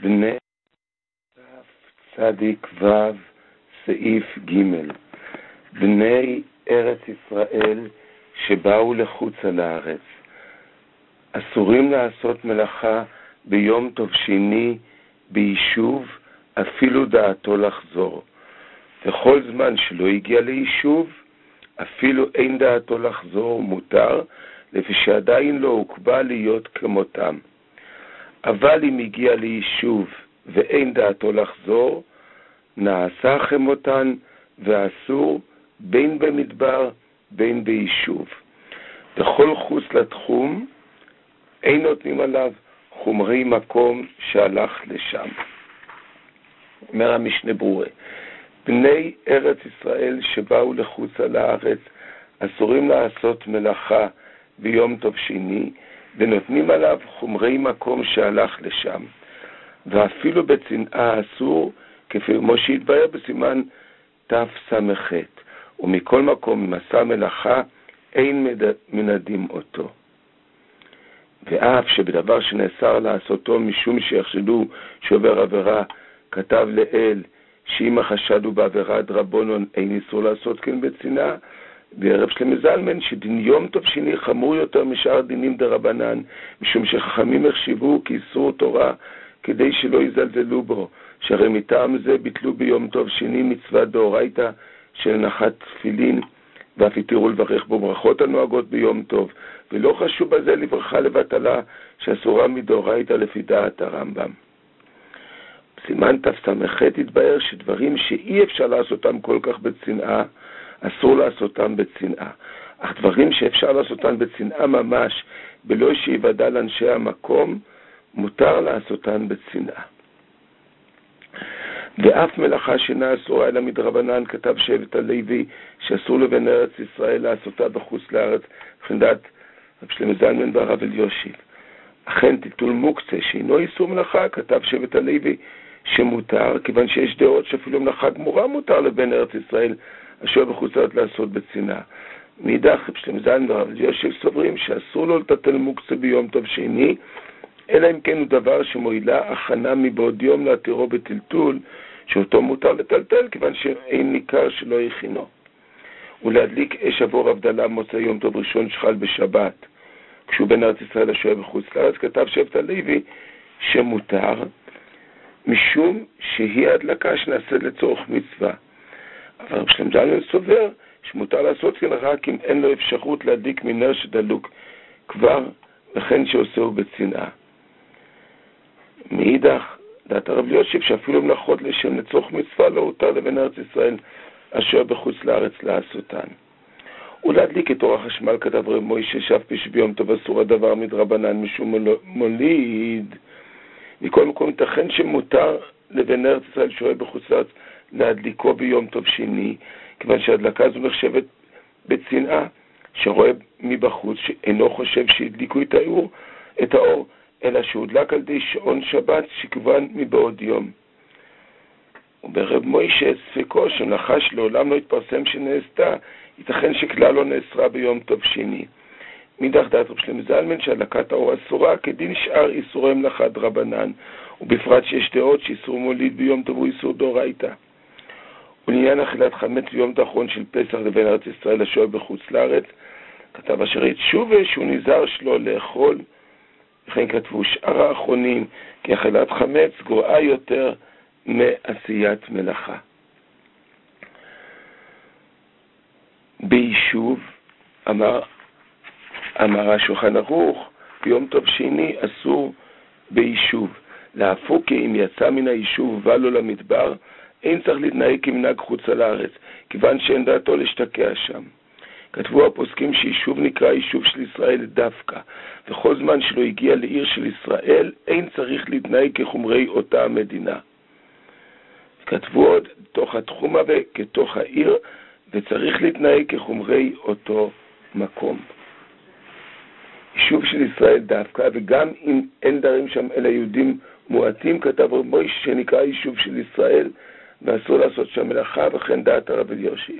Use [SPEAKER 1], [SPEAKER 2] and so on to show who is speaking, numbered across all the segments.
[SPEAKER 1] בני צדיק ו' סעיף ג' בני ארץ ישראל שבאו לחוץ על הארץ אסורים לעשות מלאכה ביום טוב שני ביישוב אפילו דעתו לחזור, וכל זמן שלא הגיע ליישוב אפילו אין דעתו לחזור מותר, לפי שעדיין לא הוקבע להיות כמותם. אבל אם הגיע ליישוב ואין דעתו לחזור, נעשה כמותן ואסור בין במדבר בין ביישוב. בכל חוץ לתחום אין נותנים עליו חומרי מקום שהלך לשם. אומר המשנה ברורה, בני ארץ ישראל שבאו לחוץ על הארץ אסורים לעשות מלאכה ביום טוב שני, ונותנים עליו חומרי מקום שהלך לשם, ואפילו בצנעה אסור, כמו שהתבהר בסימן תס"ח, ומכל מקום אם עשה מלאכה אין מנדים אותו. ואף שבדבר שנאסר לעשותו משום שיחשדו שעובר עבירה, כתב לאל שאם החשד הוא בעבירה דרבנן אין איסור לעשות כן בצנעה, בערב שלמה זלמן שדין יום טוב שני חמור יותר משאר דינים דרבנן, משום שחכמים החשיבו כאיסור תורה כדי שלא יזלזלו בו, שהרי מטעם זה ביטלו ביום טוב שני מצווה דאורייתא של הנחת תפילין, ואף התירו לברך בו ברכות הנוהגות ביום טוב, ולא חשוב בזה לברכה לבטלה שאסורה מדאורייתא לפי דעת הרמב"ם. בסימן תס"ח התבהר שדברים שאי אפשר לעשותם כל כך בצנעה אסור לעשותם בצנעה, אך דברים שאפשר לעשותם בצנעה ממש בלא שיוודע לאנשי המקום מותר לעשותם בצנעה. ואף מלאכה שאינה אסורה אלא מדרבנן, כתב שבט הלוי שאסור לבן ארץ ישראל לעשותה בחוץ לארץ, וכן דעת רב שלמה זלמן והרב אלישיב. אכן טיטול מוקצה שאינו איסור מלאכה, כתב שבט הלוי שמותר, כיוון שיש דעות שאפילו מלאכה גמורה מותר לבן ארץ ישראל אשר בחוץ לארץ לעשות בצנעה. מאידך רב שלמה זלמן והרב אלישיב סוברים שאסור לו לטלטל מוקצה ביום טוב שני, אלא אם כן הוא דבר שמועילה הכנה מבעוד יום להתירו בטלטול, שאותו מותר לטלטל, כיוון שאין ניכר שלא הכינו. ולהדליק אש עבור הבדלה מוצא יום טוב ראשון שחל בשבת, כשהוא בן ארץ ישראל השוהה בחוץ לארץ, כתב שבט הלוי שמותר, משום שהיא הדלקה שנעשית לצורך מצווה. אבל רב שלמה זלמן סובר שמותר לעשות כן רק אם אין לו אפשרות להדליק מנר שדלוק כבר, וכן שעושהו בצנעה. מאידך דעת הרב אלישיב שאפילו מלאכות לשם לצורך מצווה לא הותר לבן ארץ ישראל אשר בחוץ לארץ לעשותן. ולהדליק את אור החשמל, כתב רב מוישה שאף פי שביום טוב אסור הדבר מדרבנן משום מוליד. מכל מקום ייתכן שמותר לבן ארץ ישראל שוהה בחוץ לארץ להדליקו ביום טוב שני, כיוון שההדלקה זו נחשבת בצנעה, שרואה מבחוץ שאינו חושב שהדליקו את האור, אלא שהודלק על ידי שעון שבת שכוון מבעוד יום. וברב מוישה ספקו שמלאכה שלעולם לא התפרסם שנעשתה, ייתכן שכלל לא נאסרה ביום טוב שני. מאידך דעת רב שלמה זלמן שהדלקת האור אסורה כדין שאר איסורי מלאכה דרבנן, ובפרט שיש דעות שאיסור מוליד ביום טוב הוא איסור דאורייתא. ולעניין אכילת חמץ ביום האחרון של פסח לבן ארץ ישראל השוהה בחוץ לארץ, כתב אשר יתשובה שהוא נזהר שלו לאכול, וכן כתבו שאר האחרונים כי אכילת חמץ גרועה יותר מעשיית מלאכה. ביישוב אמר השולחן ערוך ביום טוב שני אסור ביישוב, להפוך אם יצא מן היישוב ובא לו למדבר אין צריך להתנהג כמנהג חוץ על הארץ, כיוון שאין דעתו להשתקע שם. כתבו הפוסקים שיישוב נקרא יישוב של ישראל דווקא, וכל זמן שלא הגיע לעיר של ישראל אין צריך להתנהג כחומרי אותה המדינה. כתבו עוד תוך התחום הזה כתוך העיר, וצריך להתנהג כחומרי אותו מקום. יישוב של ישראל דווקא, וגם אם אין דרים שם אלא יהודים מועטים, כתב רב מוישה שנקרא יישוב של ישראל, ואסור לעשות שם מלאכה, וכן דעת הרב אלישיב.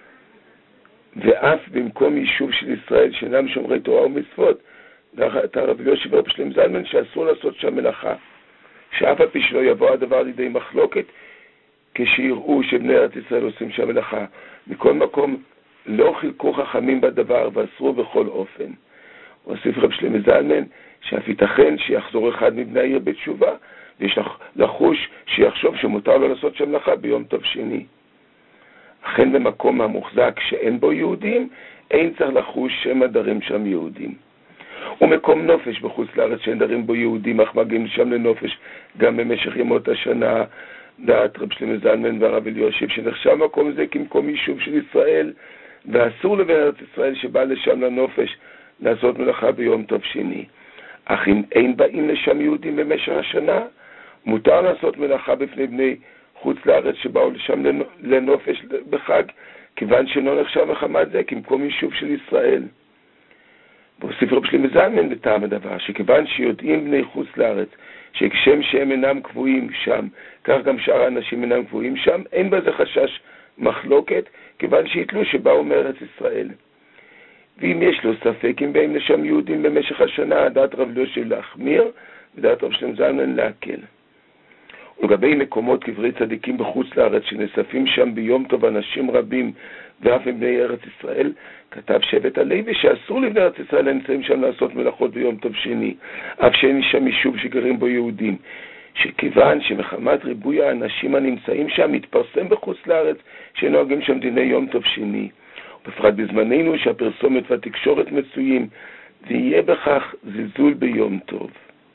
[SPEAKER 1] ואף במקום יישוב של ישראל שאינם שומרי תורה ומצוות, דעת הרב אלישיב ורב שלמה זלמן שאסור לעשות שם מלאכה, שאף על פי שלא יבוא הדבר לידי מחלוקת, כשיראו שבני ארץ ישראל עושים שם מלאכה. מכל מקום, לא חילקו חכמים בדבר ואסרו בכל אופן. הוסיף רב שלמה זלמן, שאף ייתכן שיחזור אחד מבני העיר בתשובה, ויש לחוש שיחשוב שמותר לו לעשות שם מלאכה ביום טוב שני. אכן במקום המוחזק שאין בו יהודים, אין צריך לחוש שהם דרים שם יהודים. ומקום נופש בחוץ לארץ שאין דרים בו יהודים, אך מגיעים שם לנופש גם במשך ימות השנה, דעת רב שלמה זלמן והרב אלישיב, שנחשב מקום זה כמקום יישוב של ישראל, ואסור לבן ארץ ישראל שבא לשם לנופש לעשות מלאכה ביום טוב שני. אך אם אין באים לשם יהודים במשך השנה, מותר לעשות מלאכה בפני בני חוץ לארץ שבאו לשם לנופש בחג, כיוון שלא נחשב מחמת זה כמקום יישוב של ישראל. והוסיף רב שלמה זלמן בטעם הדבר, שכיוון שיודעים בני חוץ לארץ שכשם שהם אינם קבועים שם, כך גם שאר האנשים אינם קבועים שם, אין בזה חשש מחלוקת, כיוון שיתלו שבאו מארץ ישראל. ואם יש לו ספק אם באים לשם יהודים במשך השנה, דעת רב אלישיב להחמיר, ודעת רב שלמה זלמן להקל. ולגבי מקומות קברי צדיקים בחוץ לארץ שנאספים שם ביום טוב אנשים רבים ואף עם בני ארץ ישראל, כתב שבט הלוי שאסור לבני ארץ ישראל לנמצאים שם לעשות מלאכות ביום טוב שני, אף שאין שם יישוב שגרים בו יהודים, שכיוון שמחמת ריבוי האנשים הנמצאים שם מתפרסם בחוץ לארץ שנוהגים שם דיני יום טוב שני, ובפרט בזמננו שהפרסומת והתקשורת מצויים, ויהיה בכך זלזול ביום טוב.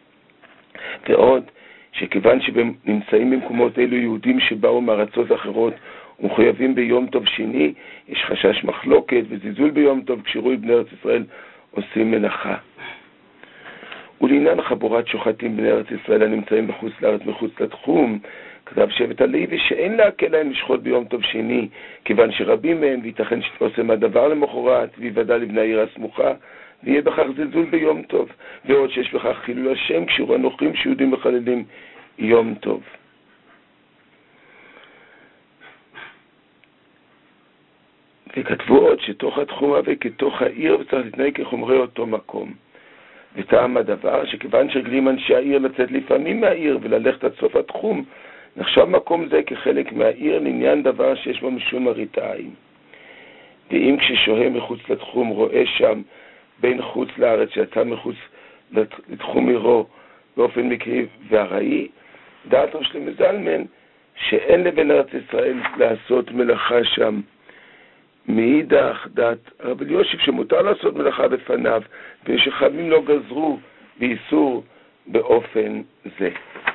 [SPEAKER 1] ועוד שכיוון שנמצאים במקומות אלו יהודים שבאו מארצות אחרות ומחויבים ביום טוב שני, יש חשש מחלוקת וזלזול ביום טוב כשרואים בני ארץ ישראל עושים מלאכה. ולעניין חבורת שוחטים בני ארץ ישראל הנמצאים בחוץ לארץ מחוץ לתחום, כתב שבט הלוי שאין להקל להם לשחוט ביום טוב שני, כיוון שרבים מהם וייתכן שתעושם הדבר למחרת ויוודע לבני העיר הסמוכה, ויהיה בכך זלזול ביום טוב, ועוד שיש בכך חילול השם כשרו הנוכרים שיהודים מחללים יום טוב. וכתבו עוד שתוך התחום הזה כתוך העיר וצריך להתנהג כחומרי אותו מקום. וטעם הדבר שכיוון שרגלים אנשי העיר לצאת לפעמים מהעיר וללכת עד סוף התחום, נחשב מקום זה כחלק מהעיר לעניין דבר שיש בו משום מראית עין. ואם כששוהה מחוץ לתחום רואה שם בין חוץ לארץ שיצא מחוץ לתחום עירו באופן מקרי וארעי, דעת רב שלמה זלמן שאין לבן ארץ ישראל לעשות מלאכה שם. מאידך דעת רב אלישיב שמותר לעשות מלאכה בפניו, ושחכמים לא גזרו באיסור באופן זה.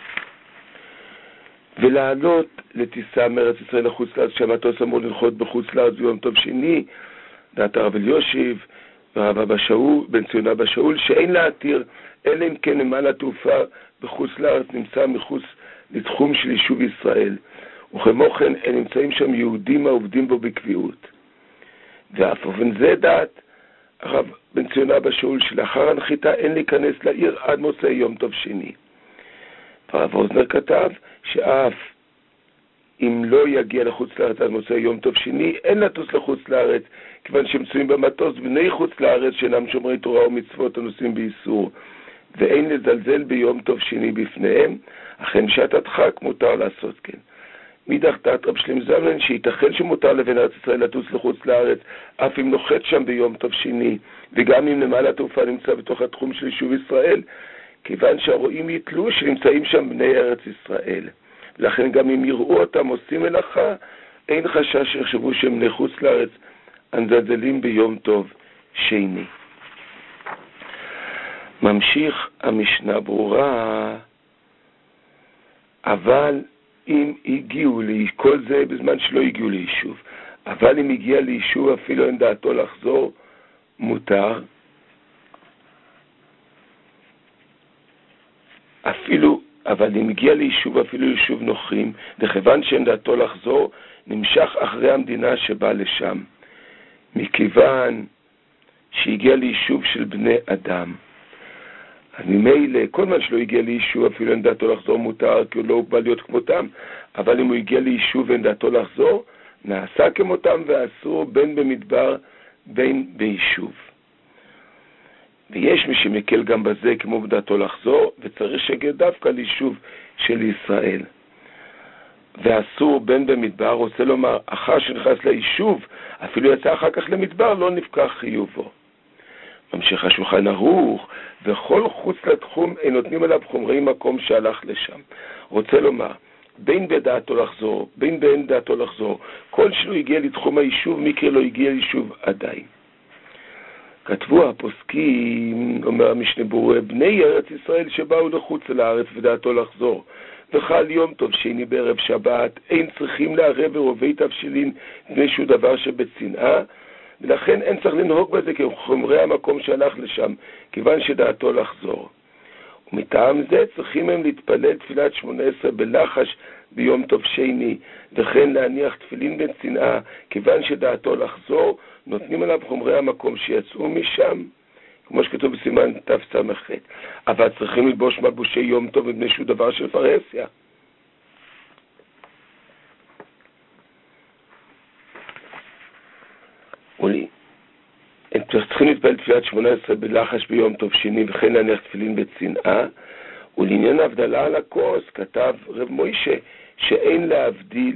[SPEAKER 1] ולעלות לטיסה מארץ ישראל לחוץ לארץ, שהמטוס אמור לנחות בחוץ לארץ ביום טוב שני, דעת הרב אלישיב והרב אבא שאול, בן ציון אבא שאול, שאין להתיר, אלא אם כן נמל התעופה בחוץ לארץ נמצא מחוץ לתחום של יישוב ישראל, וכמו כן הם נמצאים שם יהודים העובדים בו בקביעות. ואף אופן זה דעת הרב בן ציון אבא שאול, שלאחר הנחיתה אין להיכנס לעיר עד מוצאי יום טוב שני. והרב אוזנר כתב שאף אם לא יגיע לחוץ לארץ עד מוצאי יום טוב שני, אין לטוס לחוץ לארץ, כיוון שמצויים במטוס בני חוץ לארץ שאינם שומרי תורה ומצוות הנושאים באיסור, ואין לזלזל ביום טוב שני בפניהם, אכן שעת הדחק מותר לעשות כן. מאידך דעת רב שלמה זלמן שייתכן שמותר לבן ארץ ישראל לטוס לחוץ לארץ, אף אם נוחת שם ביום טוב שני, וגם אם נמל התעופה נמצא בתוך התחום של יישוב ישראל, כיוון שהרועים יתלו שנמצאים שם בני ארץ ישראל. לכן גם אם יראו אותם עושים מלאכה, אין חשש שיחשבו שהם בני חוץ לארץ הנזלזלים ביום טוב שני. ממשיך המשנה ברורה, אבל אם הגיעו, כל זה בזמן שלא הגיעו ליישוב, אבל אם הגיע ליישוב אפילו אין דעתו לחזור, מותר. אבל אם הגיע ליישוב אפילו יישוב נוחים, וכיוון שאין דעתו לחזור, נמשך אחרי המדינה שבא לשם, מכיוון שהגיע ליישוב של בני אדם. אז ממילא, כל מה שלא הגיע ליישוב אפילו אין דעתו לחזור מותר, כי הוא לא בא להיות כמותם, אבל אם הוא הגיע ליישוב ואין דעתו לחזור, נעשה כמותם ואסור בין במדבר בין ביישוב. ויש מי שמקל גם בזה כמו בדעתו לחזור, וצריך שגר דווקא ליישוב של ישראל. ואסור בן במדבר, רוצה לומר, אחר שנכנס ליישוב, אפילו יצא אחר כך למדבר, לא נפקח חיובו. ממשיך השולחן ערוך, וכל חוץ לתחום אין נותנים עליו חומרי מקום שהלך לשם. רוצה לומר, בין בדעתו לחזור, בין באין דעתו לחזור, כל שלו הגיע לתחום היישוב, מקרה לא הגיע ליישוב עדיין. כתבו הפוסקים, אומר המשנה ברורה, בני ארץ ישראל שבאו לחוץ לארץ ודעתו לחזור, וחל יום טוב שני בערב שבת, אין צריכים לערב ורובי תבשילין בני שהוא דבר שבצנעה, ולכן אין צריך לנהוג בזה כחומרי המקום שהלך לשם, כיוון שדעתו לחזור. ומטעם זה צריכים הם להתפלל תפילת 18 בלחש ביום טוב שני, וכן להניח תפילין בצנעה, כיוון שדעתו לחזור, נותנים עליו חומרי המקום שיצאו משם, כמו שכתוב בסימן תס"ח. אבל צריכים ללבוש מלבושי יום טוב מבני שהוא דבר של פרהסיה. הם צריכים להתפלל תפילת 18 בלחש ביום טוב שני, וכן להניח תפילין בצנעה. ולעניין ההבדלה על הכוס כתב רב מוישה שאין להבדיל,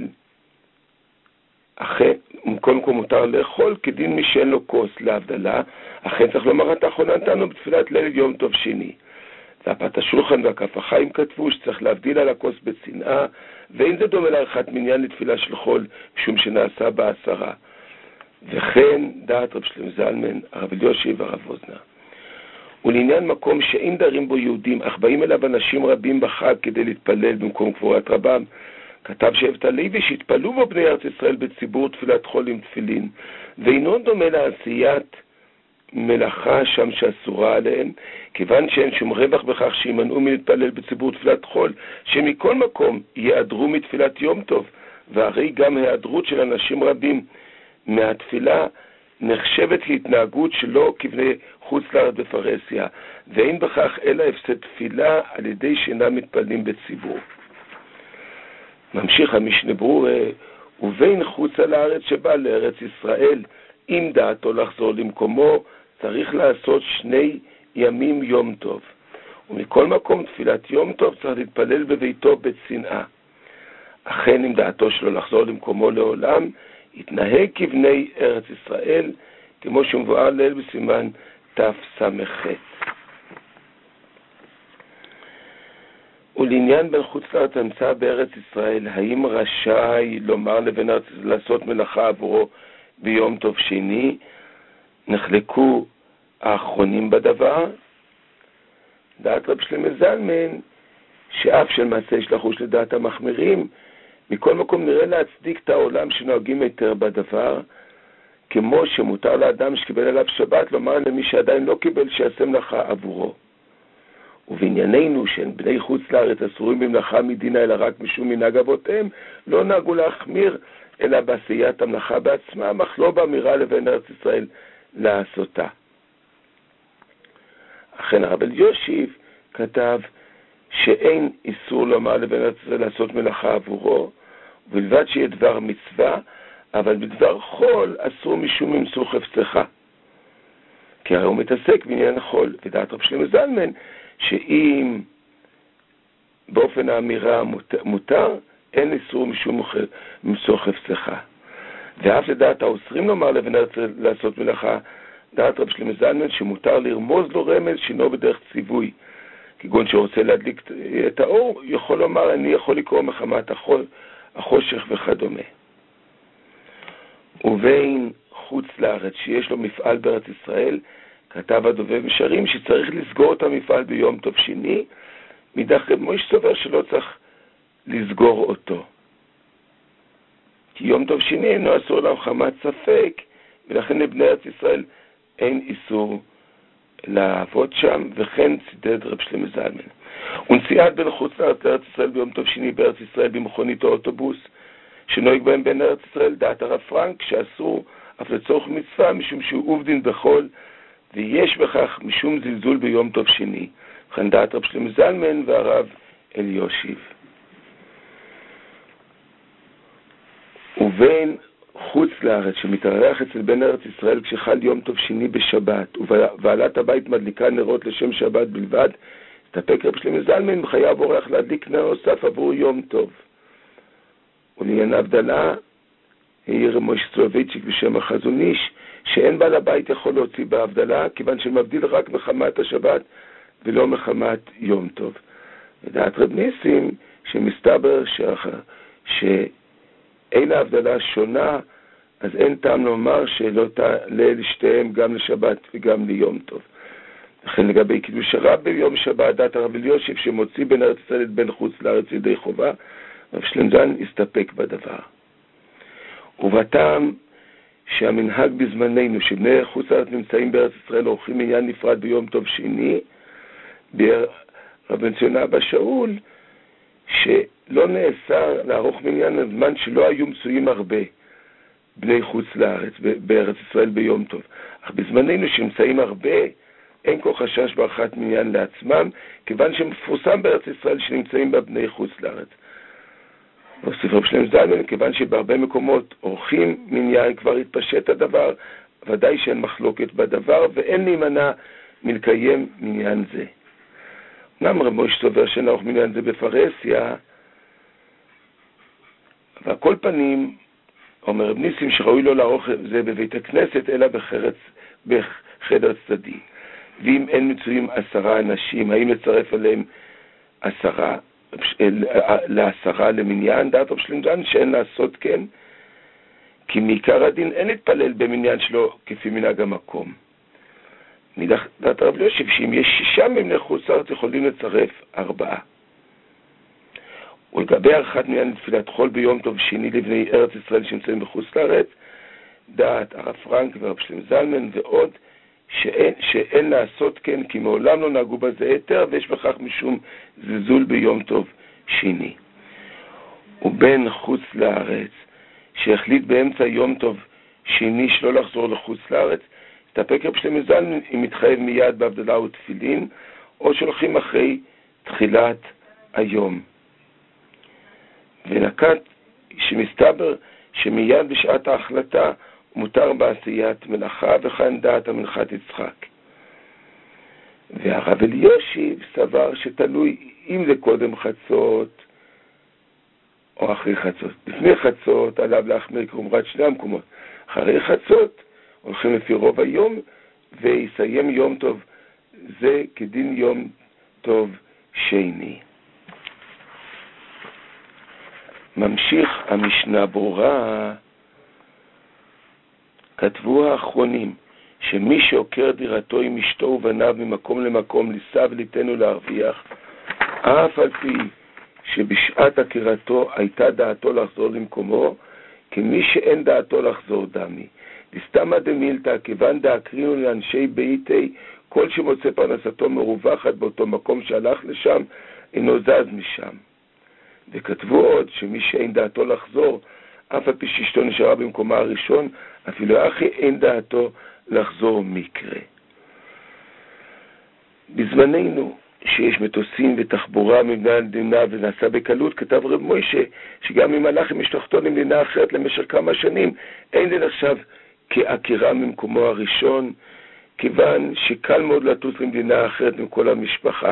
[SPEAKER 1] אכן קודם כל מותר לאכול כדין מי שאין לו כוס להבדלה, אכן צריך לומר אתה חוננתנו בתפילת ליל יום טוב שני. והפת השולחן והכף החיים כתבו שצריך להבדיל על הכוס בצנעה, ואין זה דומה לערכת מניין לתפילה של חול משום שנעשה בעשרה. וכן דעת רב שלמה זלמן, הרב אלישיב והרב ווזנר. ולעניין מקום שאין דרים בו יהודים, אך באים אליו אנשים רבים בחג כדי להתפלל במקום קבורת רבם, כתב שבט הלוי שהתפללו בו בני ארץ ישראל בציבור תפילת חול עם תפילין, ואינו דומה לעשיית מלאכה שם שאסורה עליהם, כיוון שאין שום רווח בכך שימנעו מלהתפלל בציבור תפילת חול, שמכל מקום יעדרו מתפילת יום טוב, והרי גם היעדרות של אנשים רבים מהתפילה נחשבת להתנהגות שלא כבני חוץ לארץ בפרהסיה, ואין בכך אלא הפסד תפילה על ידי שאינם מתפללים בציבור. ממשיך המשנה ברורה, ובין חוץ על הארץ שבא לארץ ישראל, אם דעתו לחזור למקומו, צריך לעשות 2 ימים יום טוב. ומכל מקום תפילת יום טוב צריך להתפלל בביתו בצנעה. אכן אם דעתו שלו לחזור למקומו לעולם, יתנהג כבני ארץ ישראל, כמו שמבואר לעיל בסימן תס"ח. ולעניין בן חוץ לארץ הנמצא בארץ ישראל, האם רשאי לומר לבן ארץ לעשות מלאכה עבורו ביום טוב שני? נחלקו האחרונים בדבר. דעת רב שלמה זלמן, שאף של מעשה יש לחוש לדעת המחמירים, מכל מקום נראה להצדיק את העולם שנוהגים יותר בדבר, כמו שמותר לאדם שקיבל עליו שבת לומר למי שעדיין לא קיבל שיעשה מלאכה עבורו. ובענייננו שהן בני חוץ לארץ אסורים במלאכה מדינה אלא רק משום מנהג אבותיהם, לא נהגו להחמיר אלא בעשיית המלאכה בעצמם, אך לא באמירה לבין ארץ ישראל לעשותה. אכן הרב אלישיב כתב שאין איסור לומר לבין ארץ ישראל לעשות מלאכה עבורו, ובלבד שיהיה דבר מצווה, אבל בדבר חול אסור משום ממסור חפצך. כי הרי הוא מתעסק בעניין החול, ודעת רב שלמה זלמן, שאם באופן האמירה מותר, אין איסור משום ממסור חפצך. ואף לדעת האוסרים לומר לבן ארץ לעשות מלאכה, דעת רב שלמה זלמן שמותר לרמוז לו רמז שינו בדרך ציווי. כגון שרוצה להדליק את האור, יכול לומר אני יכול לקרוא מחמת החושך וכדומה. ובין חוץ לארץ שיש לו מפעל בארץ ישראל, כתב הדובב משרים שצריך לסגור את המפעל ביום טוב שני, מדרך רב מוישה סובר שלא צריך לסגור אותו. כי יום טוב שני אינו אסור לה מחמת ספק, ולכן לבני ארץ ישראל אין איסור לעבוד שם, וכן צידד רב שלמה זלמן. ונסיעת בין חוץ לארץ ישראל ביום טוב שני בארץ ישראל במכונית או אוטובוס, שנוהג בהם בין ארץ ישראל, דעת הרב פרנק, שאסור אף לצורך מצווה משום שהוא עובדין בחול, ויש בכך משום זלזול ביום טוב שני. וכן דעת רב שלמה זלמן והרב אלישיב. ובין חוץ לארץ שמתארח אצל בן ארץ ישראל כשחל יום טוב שני בשבת ובעלת הבית מדליקה נרות לשם שבת בלבד, הסתפק רב שלמה זלמן חייב אורח להדליק נר נוסף עבור יום טוב. ולעניין הבדלה העיר מוישה סולובייצ'יק בשם החזון איש שאין בעל הבית יכול להוציא בהבדלה כיוון שמבדיל רק מחמת השבת ולא מחמת יום טוב. ודעת רב ניסים שמסתבר שאין ההבדלה שונה, אז אין טעם לומר שלא תעלה לשתיהם גם לשבת וגם ליום טוב. לכן לגבי קידוש הרב ביום שבת, דעת הרב אלישיב שמוציא בן ארץ ישראל את בן חוץ לארץ ידי חובה, רב שלמה זלמן הסתפק בדבר. ובטעם שהמנהג בזמננו שבני חוץ לארץ נמצאים בארץ ישראל עורכים עניין נפרד ביום טוב שני, רבן ציון אבא שאול, שלא נאסר לערוך מניין הזמן שלא היו מצויים הרבה בני חוץ לארץ בארץ ישראל ביום טוב. אך בזמננו שנמצאים הרבה, אין כל חשש בערכת מניין לעצמם, כיוון שמפורסם בארץ ישראל שנמצאים בה בני חוץ לארץ. והוסיף רב שלמה זלמן, כיוון שבהרבה מקומות עורכים מניין, כבר התפשט הדבר, ודאי שאין מחלוקת בדבר, ואין להימנע מלקיים מניין זה. אמנם רב מוישה סובר שנערוך מניין זה בפרהסיה, ועל כל פנים, אומר רב ניסים שראוי לא לערוך זה בבית הכנסת, אלא בחדר צדדי. ואם אין מצויים 10 אנשים, האם לצרף עליהם 10 למניין? דעת רב שלמה זלמן שאין לעשות כן, כי מעיקר הדין אין להתפלל במניין שלו כפי מנהג המקום. דעת הרב אלישיב שאם יש 6 מבני חוץ לארץ יכולים לצרף 4. ולגבי עריכת מניין לתפילת חול ביום טוב שני לבני ארץ ישראל שנמצאים בחוץ לארץ, דעת הרב פרנק ורב שלמה זלמן ועוד שאין לעשות כן כי מעולם לא נהגו בזה היתר ויש בכך משום זלזול ביום טוב שני. ובן חוץ לארץ שהחליט באמצע יום טוב שני שלא לחזור לחוץ לארץ, הסתפק רב שלמה זלמן אם מתחייב מיד בהבדלה ותפילין או שהולכים אחרי תחילת היום. ונקט שמסתבר שמיד בשעת ההחלטה מותר בעשיית מלאכה, וכאן דעת המנחת יצחק. והרב אלישיב סבר שתלוי אם זה קודם חצות או אחרי חצות. לפני חצות עליו להחמיר כחומרת שני המקומות. אחרי חצות הולכים לפי רוב היום ויסיים יום טוב זה כדין יום טוב שני. ממשיך המשנה ברורה, כתבו האחרונים שמי שעוקר דירתו עם אשתו ובניו ממקום למקום לישא וליתן ולהרוויח, אף על פי שבשעת עקירתו הייתה דעתו לחזור למקומו, כמי שאין דעתו לחזור דמי. לסתמא דמילתא, כיוון דאקרינו לאנשי ביתי, כל שמוצא פרנסתו מרווחת באותו מקום שהלך לשם, אינו זז משם. וכתבו עוד שמי שאין דעתו לחזור, אף על פי שאשתו נשארה במקומה הראשון, אפילו אחי אין דעתו לחזור מקרה. בזמננו, שיש מטוסים ותחבורה ממדינה למדינה ונעשה בקלות, כתב רב מוישה שגם אם הלך עם משלחתו למדינה אחרת למשך כמה שנים, אין זה נחשב כעקירה ממקומו הראשון, כיוון שקל מאוד לטוס למדינה אחרת עם כל המשפחה.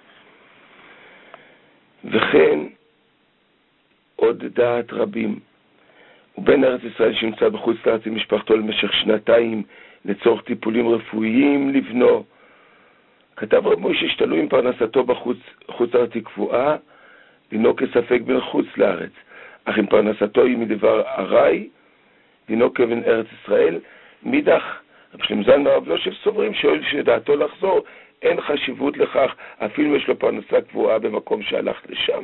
[SPEAKER 1] וכן עוד דעת רבים, ובן ארץ ישראל שנמצא בחוץ לארץ עם משפחתו למשך 2 לצורך טיפולים רפואיים לבנו, כתב רב מוישה שתלוי עם פרנסתו בחוץ לארץ היא קבועה, דינו כספק בין חוץ לארץ, אך אם פרנסתו היא מדבר ארעי, דינו כבן ארץ ישראל. מידך רב שלמה זלמן והרב אלישיב סוברים שהואיל שדעתו לחזור, אין חשיבות לכך, אפילו יש לו פרנסה קבועה במקום שהלך לשם.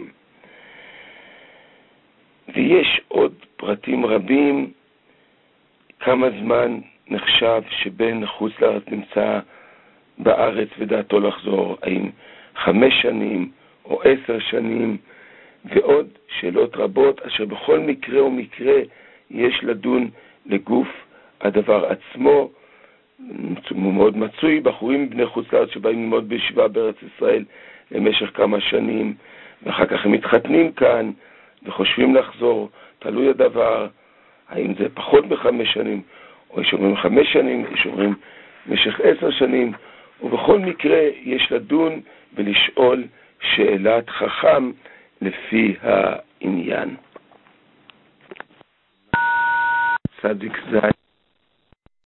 [SPEAKER 1] ויש עוד פרטים רבים, כמה זמן נחשב שבן חוץ לארץ נמצא בארץ ודעתו לחזור, האם 5 שנים או 10 שנים, ועוד שאלות רבות, אשר בכל מקרה ומקרה יש לדון לגוף הדבר עצמו. הוא מאוד מצוי, בחורים בני חוץ לארץ שבאים ללמוד בישיבה בארץ ישראל למשך כמה שנים, ואחר כך הם מתחתנים כאן וחושבים לחזור, תלוי הדבר, האם זה פחות מ5 שנים, או יש אומרים 5 שנים, יש אומרים במשך 10 שנים, ובכל מקרה יש לדון ולשאול שאלת חכם לפי העניין. צדיק ז'